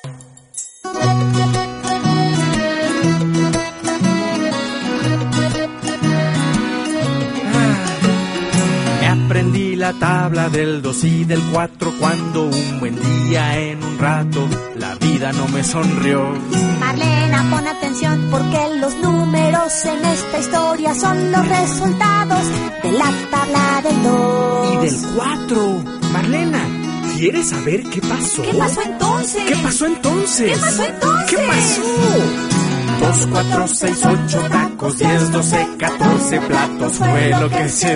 Aprendí la tabla del 2 y del 4 cuando un buen día en un rato la vida no me sonrió. Marlena, pon atención porque los números en esta historia son los resultados de la tabla del 2 y del 4. Marlena, ¿quieres saber qué pasó? ¿Qué pasó entonces? ¿Qué pasó entonces? ¿Qué pasó entonces? ¿Qué pasó? 2, 4, 6, 8 tacos, 10, 12, 14 platos fue lo que se